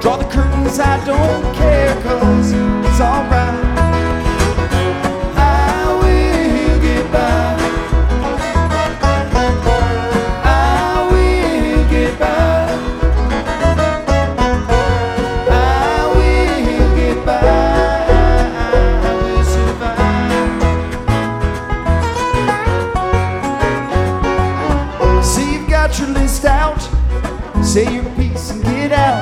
Draw the curtains, I don't care, 'cause it's alright. I will get by. I will get by. I will get by. I will survive. See, you've got your list out. Say your piece and get out.